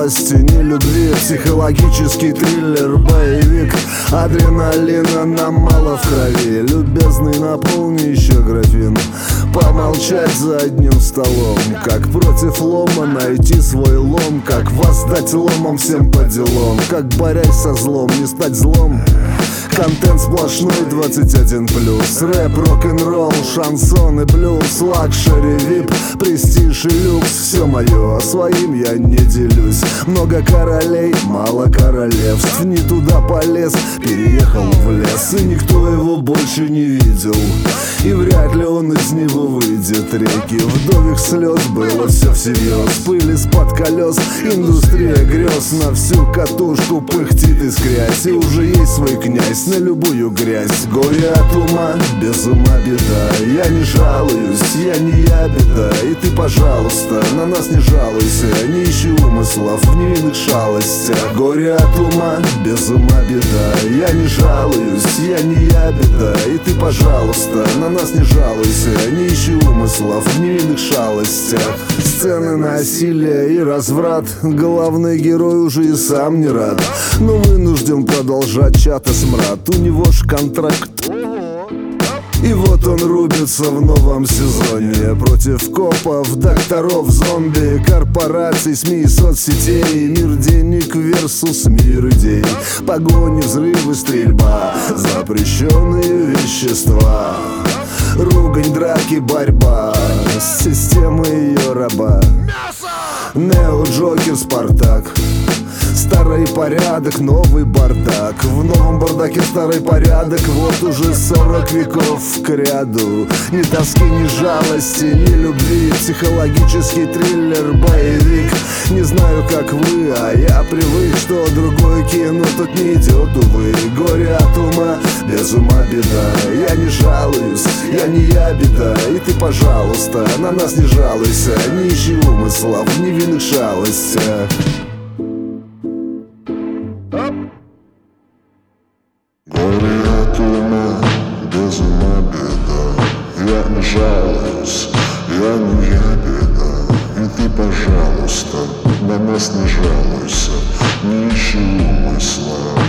жалости, ни любви. Психологический триллер, боевик. Адреналина нам мало в крови. Любезный, наполни еще графин. Помолчать за одним столом. Как против лома найти свой лом. Как воздать ломом всем по делам. Как борясь со злом, не стать злом. Контент сплошной 21+. Рэп, рок-н-ролл, шансон и блюз. Лакшери, вип, престиж и люкс. Все мое, своим я не делюсь. Много королей, мало королевств. Не туда полез, переехал в лес. И никто его больше не видел. И вряд ли он из него выйдет. Реки вдових слез, было все всерьез. Пыль из-под колес, индустрия грез. На всю катушку пыхтит искрясь. И уже есть свой князь на любую грязь. Горе от ума, без ума беда. Я не жалуюсь, я не я беда. И ты, пожалуйста, на нас не жалуйся. Не ищи умыслов в невинных шалостях. Горе от ума, без ума беда. Я не жалуюсь, я не я беда. И ты, пожалуйста, на нас не жалуйся. Не ищи умыслов в невинных шалостях. Сцены насилия и разврат. Главный герой уже и сам не рад, но вынужден продолжать чат и смрад. У него ж контракт. И вот он рубится в новом сезоне против копов, докторов, зомби, корпораций, СМИ, соцсетей. Мир денег versus мир идей. Погони, взрывы, стрельба, запрещенные вещества. Ругань, драки, борьба с системой ее раба. Нео, Джокер, Спартак. Старый порядок, новый бардак. В новом бардаке старый порядок. Вот уже 40 веков кряду. Ни тоски, ни жалости, ни любви. Психологический триллер, боевик. Не знаю, как вы, а я привык, что другое кино тут не идет, увы. Горе от ума, без ума беда. Я не жалуюсь, я не я беда. И ты, пожалуйста, на нас не жалуйся. Не ищи умыслов в невинных шалостях. Горе от ума, без ума беда. Я не жалуюсь, я не я беда. И ты, пожалуйста, на нас не жалуйся. Не ищи умысла